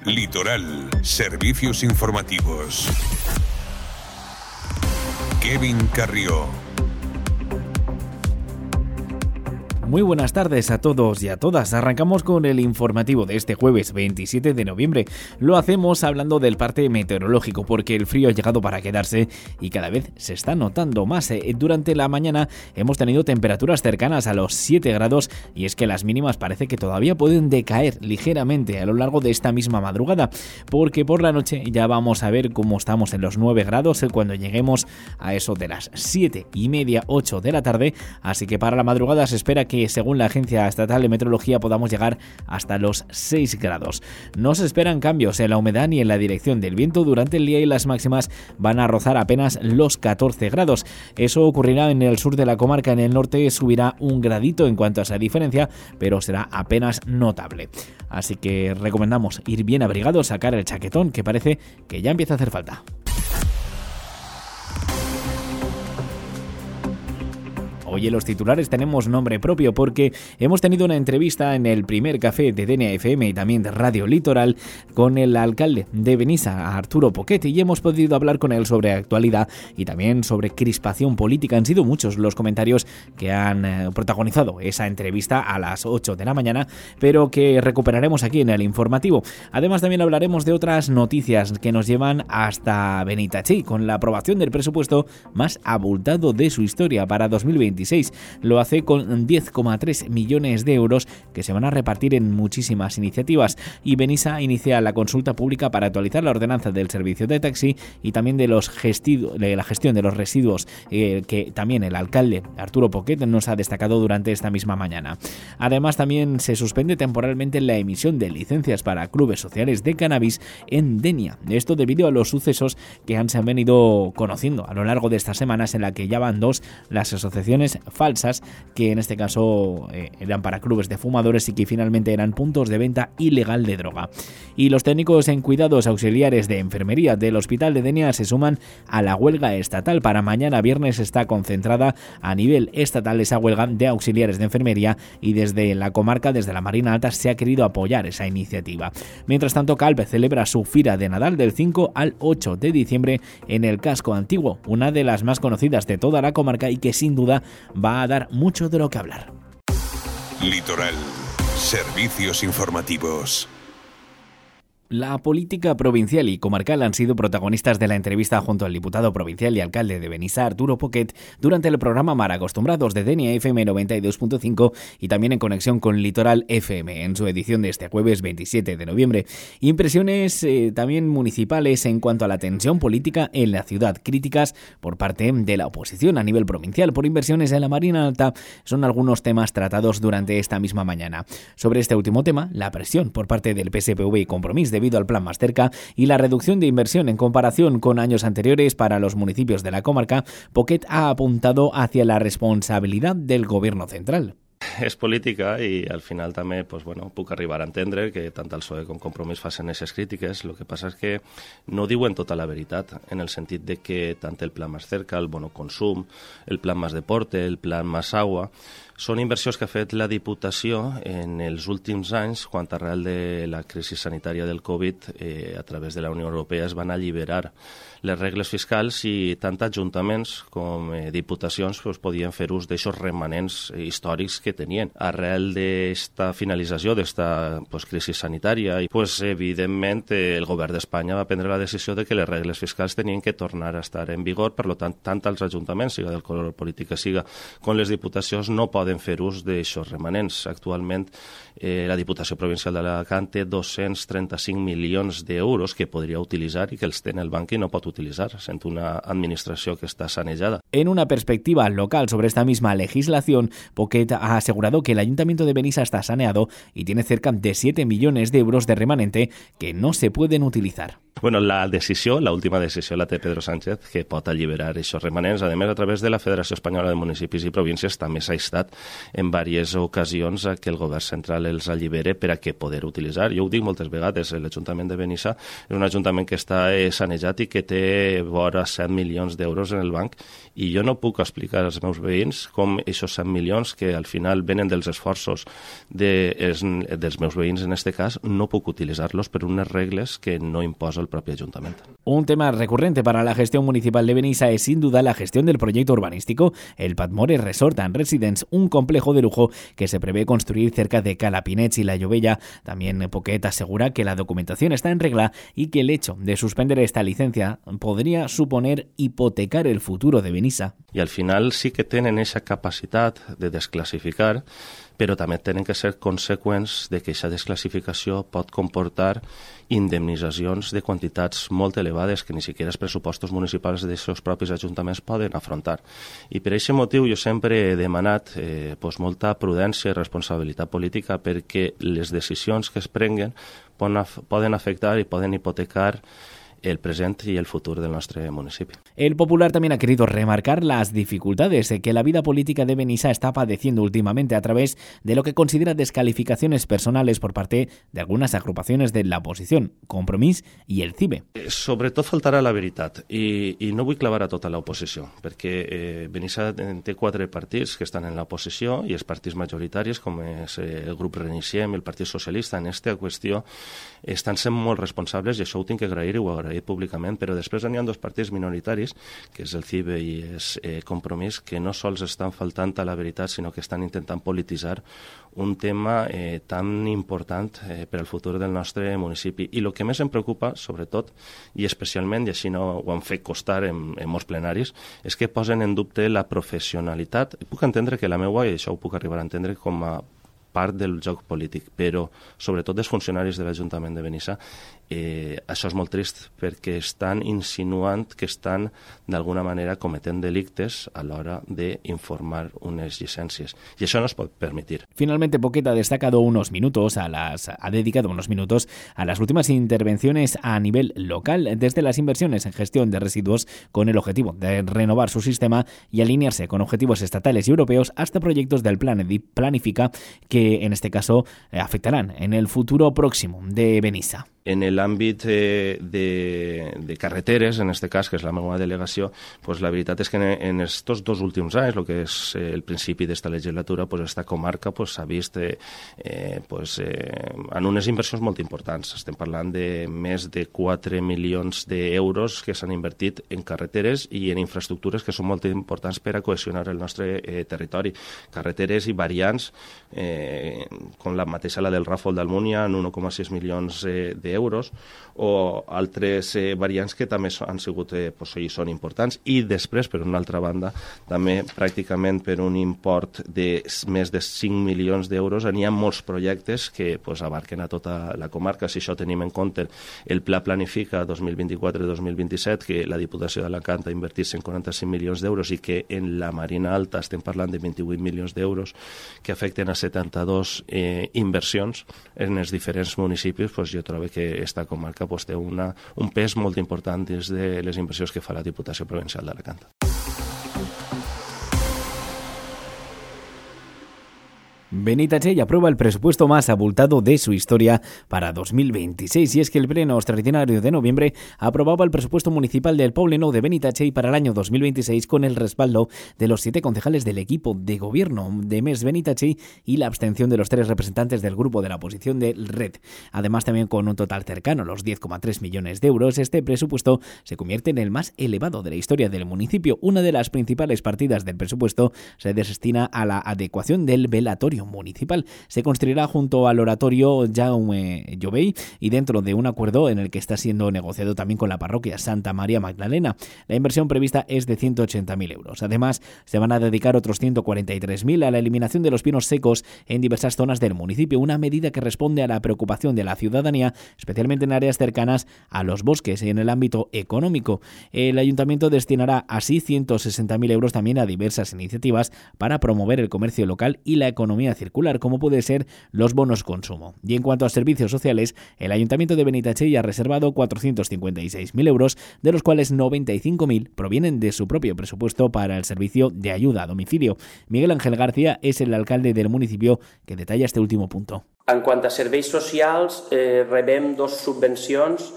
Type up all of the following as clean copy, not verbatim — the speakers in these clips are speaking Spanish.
Litoral, servicios informativos. Kevin Carrió. Muy buenas tardes a todos y a todas. Arrancamos con el informativo de este jueves 27 de noviembre. Lo hacemos hablando del parte meteorológico porque el frío ha llegado para quedarse y cada vez se está notando más. Durante la mañana hemos tenido temperaturas cercanas a los 7 grados y es que las mínimas parece que todavía pueden decaer ligeramente a lo largo de esta misma madrugada, porque por la noche ya vamos a ver cómo estamos en los 9 grados cuando lleguemos a eso de las 7:30, 8 de la tarde. Así que para la madrugada se espera que según la Agencia Estatal de Meteorología podamos llegar hasta los 6 grados. No se esperan cambios en la humedad ni en la dirección del viento durante el día y las máximas van a rozar apenas los 14 grados. Eso ocurrirá en el sur de la comarca, en el norte subirá un gradito en cuanto a esa diferencia, pero será apenas notable. Así que recomendamos ir bien abrigados, sacar el chaquetón que parece que ya empieza a hacer falta. Hoy en los titulares tenemos nombre propio porque hemos tenido una entrevista en el primer café de Denia FM y también de Radio Litoral con el alcalde de Benissa, Arturo Poquet, y hemos podido hablar con él sobre actualidad y también sobre crispación política. Han sido muchos los comentarios que han protagonizado esa entrevista a las 8 de la mañana, pero que recuperaremos aquí en el informativo. Además también hablaremos de otras noticias que nos llevan hasta Benitachi, con la aprobación del presupuesto más abultado de su historia para 2026. Lo hace con 10,3 millones de euros que se van a repartir en muchísimas iniciativas, y Benissa inicia la consulta pública para actualizar la ordenanza del servicio de taxi y también de la gestión de los residuos, que también el alcalde Arturo Poquet nos ha destacado durante esta misma mañana. Además también se suspende temporalmente la emisión de licencias para clubes sociales de cannabis en Denia. Esto debido a los sucesos que se han venido conociendo a lo largo de estas semanas, en la que ya van 2 las asociaciones falsas que en este caso eran para clubes de fumadores y que finalmente eran puntos de venta ilegal de droga. Y los técnicos en cuidados auxiliares de enfermería del Hospital de Denia se suman a la huelga estatal. Para mañana viernes está concentrada a nivel estatal esa huelga de auxiliares de enfermería y desde la comarca, desde la Marina Alta, se ha querido apoyar esa iniciativa. Mientras tanto, Calpe celebra su Fira de Nadal del 5 al 8 de diciembre en el Casco Antiguo, una de las más conocidas de toda la comarca y que sin duda va a dar mucho de lo que hablar. Litoral, servicios informativos. La política provincial y comarcal han sido protagonistas de la entrevista junto al diputado provincial y alcalde de Benissa, Arturo Poquet, durante el programa Mar Acostumbrados de Denia FM 92.5 y también en conexión con Litoral FM en su edición de este jueves 27 de noviembre. Impresiones también municipales en cuanto a la tensión política en la ciudad, críticas por parte de la oposición a nivel provincial por inversiones en la Marina Alta, son algunos temas tratados durante esta misma mañana. Sobre este último tema, la presión por parte del PSPV y Compromís debido al plan Más Cerca y la reducción de inversión en comparación con años anteriores para los municipios de la comarca, Poquet ha apuntado hacia la responsabilidad del gobierno central. És política i al final també puc arribar a entendre que tant el PSOE com Compromís facin aquestes crítiques. El que passa és que no diuen tota la veritat, en el sentit de que tant el Plan Más Cerca, el Bono Consum, el Plan Más Deporte, el Plan Más Agua, són inversions que ha fet la Diputació en els últims anys, quan arrel de la crisi sanitària del Covid, a través de la Unió Europea es van alliberar les regles fiscals i tant ajuntaments com diputacions podien fer ús d'aixos remanents històrics que tenien. Arrel d'esta finalització d'esta crisi sanitària, evidentment el govern d'Espanya va prendre la decisió de que les regles fiscals tenien que tornar a estar en vigor, per tant els ajuntaments, siga del color polític que siga, com les diputacions, no poden fer ús d'aixos remanents. Actualment la Diputació Provincial d'Alacant té 235 milions d'euros que podria utilitzar i que els té en el banc i no pot utilizar, sent una administració que está sanejada. En una perspectiva local sobre esta misma legislación, Poquet ha asegurado que el Ayuntamiento de Benissa está saneado y tiene cerca de 7 millones de euros de remanente que no se pueden utilizar. Bueno, la última decisió la té Pedro Sánchez, que pot alliberar aquests remanents. A més, a través de la Federació Espanyola de Municipis i Províncies també s'ha estat en diverses ocasions a que el govern central els allibere per a que poder utilitzar. Jo ho dic moltes vegades, l'Ajuntament de Benissa és un ajuntament que està sanejat i que té vora 7 milions d'euros en el banc, i jo no puc explicar als meus veïns com aquests 7 milions, que al final venen dels esforços dels meus veïns en aquest cas, no puc utilitzar-los per unes regles que no imposa el propio ayuntamiento. Un tema recurrente para la gestión municipal de Benissa es sin duda la gestión del proyecto urbanístico, el Patmore Resort and Residence, un complejo de lujo que se prevé construir cerca de Calapinets y La Llovella. También Poquet asegura que la documentación está en regla y que el hecho de suspender esta licencia podría suponer hipotecar el futuro de Benissa. Y al final sí que tienen esa capacidad de desclassificar, però també tenen que ser conseqüents de que aquesta desclassificació pot comportar indemnitzacions de quantitats molt elevades que ni siquiera els pressupostos municipals dels seus propis ajuntaments poden afrontar. I per aquest motiu jo sempre he demanat molta prudència i responsabilitat política, perquè les decisions que es prenguen poden afectar i poden hipotecar el presente y el futuro de nuestro municipio. El Popular también ha querido remarcar las dificultades que la vida política de Benissa está padeciendo últimamente a través de lo que considera descalificaciones personales por parte de algunas agrupaciones de la oposición, Compromís i el CIBE. Sobretot faltarà la veritat, i no vull clavar a tota l'oposició, perquè Benissa té 4 partits que estan en l'oposició i els partits majoritaris, com és el grup Reiniciem i el Partit Socialista, en aquesta qüestió estan sent molt responsables, i això ho tinc que agrair i ho agraït públicament, però després n'hi ha 2 partits minoritaris, que és el CIBE i és Compromís, que no sols estan faltant a la veritat, sinó que estan intentant polititzar un tema tan important per al futur del nostre municipi. I el que més em preocupa, sobretot, i especialment, i així no ho han fet costar en molts plenaris, és que posen en dubte la professionalitat. Puc entendre que la meva, i això ho puc arribar a entendre com a part del joc polític, però sobretot dels funcionaris de l'Ajuntament de Benissa, això és molt trist, perquè estan insinuant que estan d'alguna manera cometent delictes a l'hora d'informar unes llicències, i això no es pot permitir. Finalmente, Poquet ha dedicado unos minutos a las últimas intervenciones a nivel local, desde las inversiones en gestión de residuos con el objetivo de renovar su sistema y alinearse con objetivos estatales y europeos, hasta proyectos del Planifica, que en este caso afectarán en el futuro próximo de Benissa. En l'àmbit de carreteres, en aquest cas, que és la meva delegació, la veritat és que en aquests 2 últims anys, el que és el principi d'esta legislatura, esta comarca s'ha vist en unes inversions molt importants. Estem parlant de més de 4 milions d'euros que s'han invertit en carreteres i en infraestructures que són molt importants per a cohesionar el nostre territori. Carreteres i variants, com la mateixa, la del Ràfol d'Almúnia, en 1,6 milions d'euros, o altres variants que també han sigut i són importants, i després, per una altra banda, també pràcticament per un import de més de 5 milions d'euros n'hi ha molts projectes que abarquen a tota la comarca. Si això tenim en compte el Pla Planifica 2024-2027, que la Diputació d'Alacant ha invertit 145 milions d'euros i que en la Marina Alta estem parlant de 28 milions d'euros que afecten a 72 inversions en els diferents municipis, jo trobo que esta comarca té un pes molt important des de les inversions que fa la Diputació Provincial d'Alacant. Benitatxell aprueba el presupuesto más abultado de su historia para 2026, y es que el pleno extraordinario de noviembre aprobaba el presupuesto municipal del Poblenou de Benitatxell para el año 2026 con el respaldo de los 7 concejales del equipo de gobierno de MES Benitatxell y la abstención de los 3 representantes del grupo de la oposición del RED. Además, también con un total cercano a los 10,3 millones de euros, este presupuesto se convierte en el más elevado de la historia del municipio. Una de las principales partidas del presupuesto se destina a la adecuación del velatorio municipal. Se construirá junto al oratorio Jaume Jovell y dentro de un acuerdo en el que está siendo negociado también con la parroquia Santa María Magdalena. La inversión prevista es de 180.000 euros. Además, se van a dedicar otros 143.000 a la eliminación de los pinos secos en diversas zonas del municipio, una medida que responde a la preocupación de la ciudadanía, especialmente en áreas cercanas a los bosques y en el ámbito económico. El ayuntamiento destinará así 160.000 euros también a diversas iniciativas para promover el comercio local y la economía economía circular, como puede ser los bonos consumo. Y en cuanto a servicios sociales, el Ayuntamiento de Benitatxell ha reservado 456.000 euros, de los cuales 95.000 provienen de su propio presupuesto para el servicio de ayuda a domicilio. Miguel Ángel García es el alcalde del municipio que detalla este último punto. En quant a serveis socials, rebem 2 subvencions,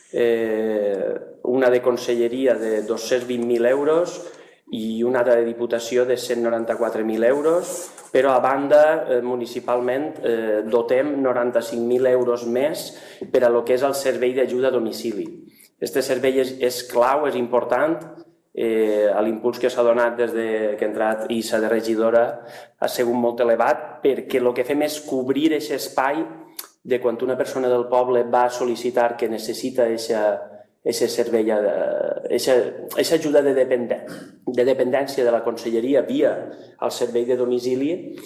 una de conselleria de 220.000 euros i una altra de Diputació de 194.000 euros, però a banda, municipalment, dotem 95.000 euros més per a lo que és el servei d'ajuda a domicili. Este servei és clau, és important. L'impuls que s'ha donat des que ha entrat Isa de regidora ha sigut molt elevat, perquè el que fem és cobrir aquest espai de quan una persona del poble va sol·licitar que necessita aquest servei, aquesta ajuda de dependència de la conselleria via el servei de domicili.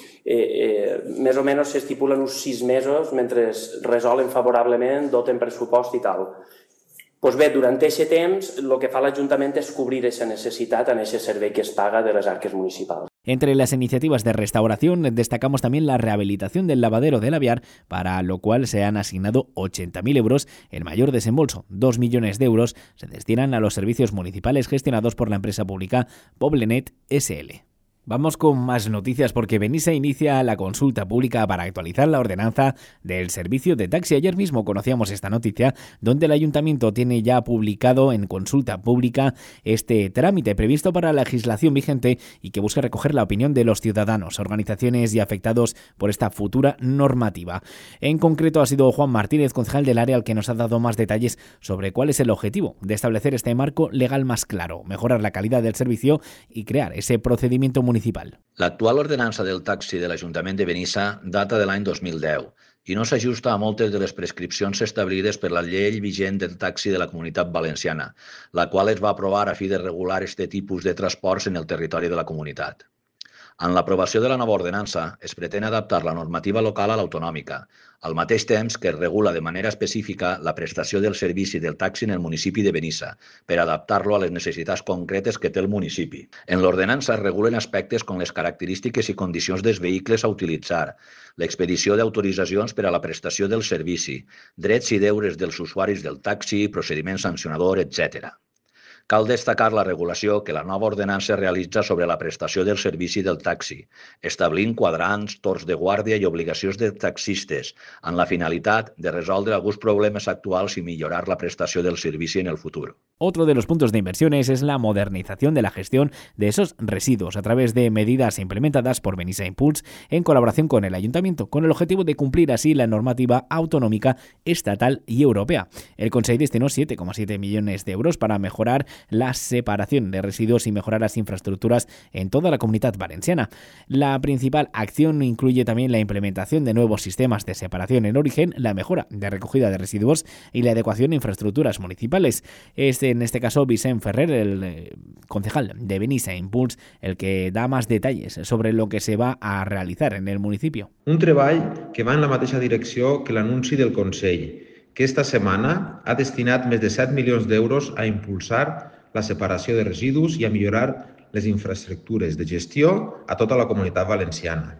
Més o menys s'estipulen uns 6 mesos mentre resolen favorablement, doten pressupost i tal. Pues bé, durant aquest temps, el que fa l'Ajuntament és cobrir aquesta necessitat en aquest servei que es paga de les arques municipals. Entre las iniciativas de restauración destacamos también la rehabilitación del lavadero de Labiar, para lo cual se han asignado 80.000 euros. El mayor desembolso, 2 millones de euros, se destinan a los servicios municipales gestionados por la empresa pública Poblenet SL. Vamos con más noticias porque Benissa inicia la consulta pública para actualizar la ordenanza del servicio de taxi. Ayer mismo conocíamos esta noticia, donde el Ayuntamiento tiene ya publicado en consulta pública este trámite previsto para la legislación vigente y que busca recoger la opinión de los ciudadanos, organizaciones y afectados por esta futura normativa. En concreto ha sido Juan Martínez, concejal del área, el que nos ha dado más detalles sobre cuál es el objetivo de establecer este marco legal más claro, mejorar la calidad del servicio y crear ese procedimiento municipal. L'actual ordenança del taxi de l'Ajuntament de Benissa data de l'any 2010 i no s'ajusta a moltes de les prescripcions establides per la llei vigent del taxi de la Comunitat Valenciana, la qual es va aprovar a fi de regular este tipus de transports en el territori de la comunitat. En l'aprovació de la nova ordenança es pretén adaptar la normativa local a l'autonòmica, al mateix temps que es regula de manera específica la prestació del servici del taxi en el municipi de Benissa, per adaptar-lo a les necessitats concretes que té el municipi. En l'ordenança es regulen aspectes com les característiques i condicions dels vehicles a utilitzar, l'expedició d'autoritzacions per a la prestació del servici, drets i deures dels usuaris del taxi, procediment sancionador, etc. Cal destacar la regulació que la nova ordenança realitza sobre la prestació del servici del taxi, establint quadrants, torns de guàrdia i obligacions de taxistes, amb la finalitat de resoldre alguns problemes actuals i millorar la prestació del servici en el futur. Otro de los puntos de inversiones es la modernización de la gestión de esos residuos a través de medidas implementadas por Benissa Impulse en colaboración con el Ayuntamiento, con el objetivo de cumplir así la normativa autonómica, estatal y europea. El Consejo destinó 7,7 millones de euros para mejorar la separación de residuos y mejorar las infraestructuras en toda la Comunitat Valenciana. La principal acción incluye también la implementación de nuevos sistemas de separación en origen, la mejora de recogida de residuos y la adecuación de infraestructuras municipales. En este caso, Vicent Ferrer, el concejal de Benissa Impulse, el que da más detalles sobre lo que se va a realizar en el municipio. Un treball que va en la mateixa direcció que l'anunci del Consell, que esta setmana ha destinat més de 7 milions d'euros a impulsar la separació de residus i a millorar les infraestructures de gestió a tota la Comunitat Valenciana.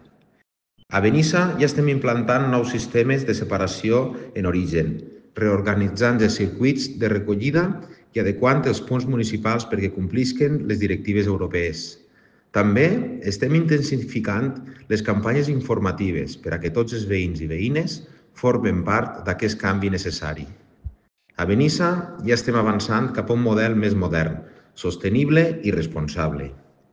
A Benissa ja estem implantant nous sistemes de separació en origen, reorganitzant els circuits de recollida i adequant els punts municipals perquè complisquen les directives europees. També estem intensificant les campanyes informatives per a que tots els veïns i veïnes formen part d'aquest canvi necessari. A Benissa ja estem avançant cap a un model més modern, sostenible i responsable.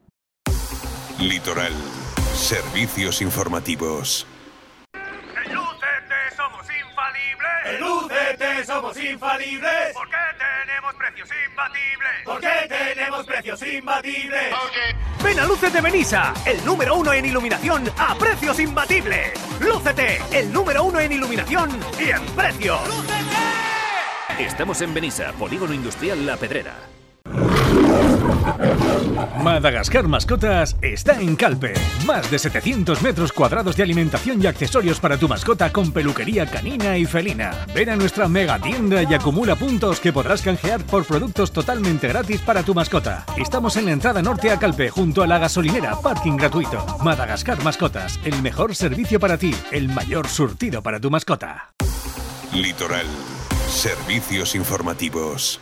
Litoral. Servicios informativos. En UCT somos infalibles. En UCT somos infalibles. ¿Por qué tenemos precios imbatibles? ¿Por qué tenemos precios imbatibles? Ven a Lúcete Benissa, el número 1 en iluminación a precios imbatibles. Lúcete, el número 1 en iluminación y en precios. ¡Lúcete! Estamos en Benissa, Polígono Industrial La Pedrera. Madagascar Mascotas está en Calpe. Más de 700 metros cuadrados de alimentación y accesorios para tu mascota con peluquería canina y felina. Ven a nuestra mega tienda y acumula puntos que podrás canjear por productos totalmente gratis para tu mascota. Estamos en la entrada norte a Calpe, junto a la gasolinera, parking gratuito. Madagascar Mascotas, el mejor servicio para ti, el mayor surtido para tu mascota. Litoral. Servicios informativos.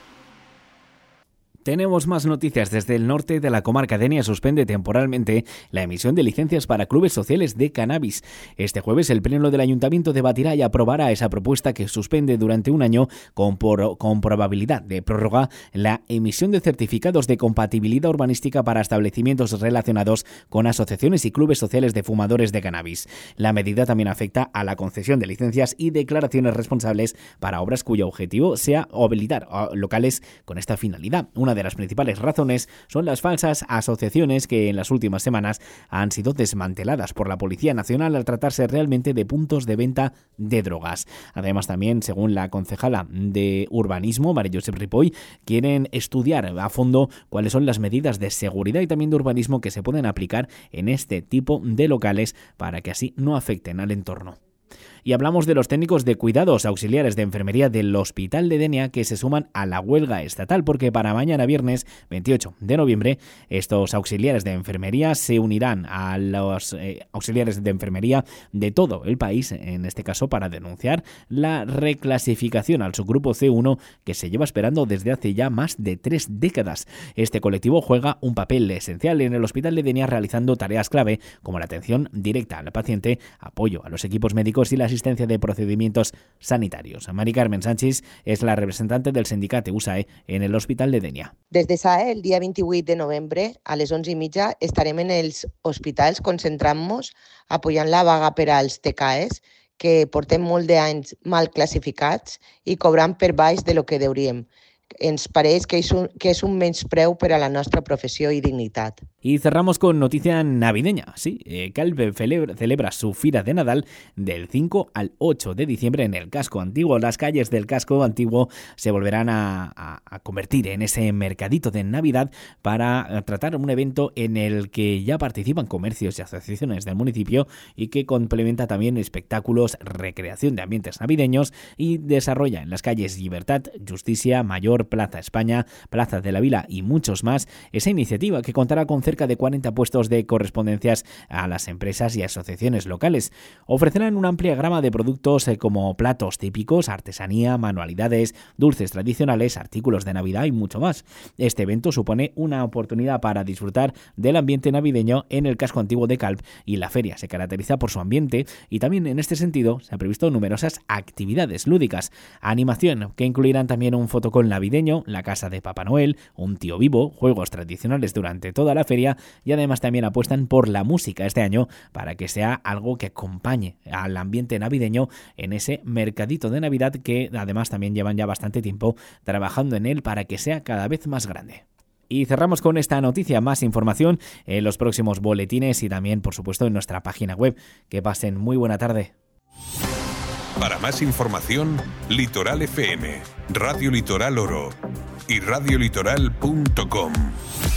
Tenemos más noticias. Desde el norte de la comarca, Denia suspende temporalmente la emisión de licencias para clubes sociales de cannabis. Este jueves el Pleno del Ayuntamiento debatirá y aprobará esa propuesta que suspende durante un año con probabilidad de prórroga la emisión de certificados de compatibilidad urbanística para establecimientos relacionados con asociaciones y clubes sociales de fumadores de cannabis. La medida también afecta a la concesión de licencias y declaraciones responsables para obras cuyo objetivo sea habilitar locales con esta finalidad. Una de las principales razones son las falsas asociaciones que en las últimas semanas han sido desmanteladas por la Policía Nacional al tratarse realmente de puntos de venta de drogas. Además, también, según la concejala de Urbanismo, María Josep Ripoll, quieren estudiar a fondo cuáles son las medidas de seguridad y también de urbanismo que se pueden aplicar en este tipo de locales para que así no afecten al entorno. Y hablamos de los técnicos de cuidados auxiliares de enfermería del Hospital de Denia que se suman a la huelga estatal, porque para mañana viernes 28 de noviembre estos auxiliares de enfermería se unirán a los auxiliares de enfermería de todo el país, en este caso para denunciar la reclasificación al subgrupo C1 que se lleva esperando desde hace ya más de 3 décadas. Este colectivo juega un papel esencial en el Hospital de Denia, realizando tareas clave como la atención directa al paciente, apoyo a los equipos médicos y la asistencia de procedimientos sanitarios. Mari Carmen Sánchez és la representant del sindicat USAE en l'Hospital de Denia. Des de SAE, el dia 28 de novembre, a les 11:30, estarem en els hospitals concentrant-nos, apoyant la vaga per als TCAEs, que portem molt d'anys mal classificats i cobrant per baix de lo que deuríem. Ens pareix que és un menyspreu per a la nostra professió i dignitat. Y cerramos con noticia navideña. Sí, Calpe celebra su Fira de Nadal del 5 al 8 de diciembre en el casco antiguo. Las calles del casco antiguo se volverán a convertir en ese mercadito de Navidad para tratar un evento en el que ya participan comercios y asociaciones del municipio y que complementa también espectáculos, recreación de ambientes navideños y desarrolla en las calles Libertad, Justicia, Mayor, Plaza España, Plaza de la Vila y muchos más esa iniciativa que contará con cerca de 40 puestos de correspondencias a las empresas y asociaciones locales. Ofrecerán una amplia gama de productos como platos típicos, artesanía, manualidades, dulces tradicionales, artículos de Navidad y mucho más. Este evento supone una oportunidad para disfrutar del ambiente navideño en el casco antiguo de Calp, y la feria se caracteriza por su ambiente y también en este sentido se han previsto numerosas actividades lúdicas. Animación que incluirán también un fotocall navideño, la casa de Papá Noel, un tío vivo, juegos tradicionales durante toda la feria y además también apuestan por la música este año para que sea algo que acompañe al ambiente navideño en ese mercadito de Navidad que además también llevan ya bastante tiempo trabajando en él para que sea cada vez más grande. Y cerramos con esta noticia. Más información en los próximos boletines y también, por supuesto, en nuestra página web. Que pasen muy buena tarde. Para más información, Litoral FM, Radio Litoral Oro y radiolitoral.com.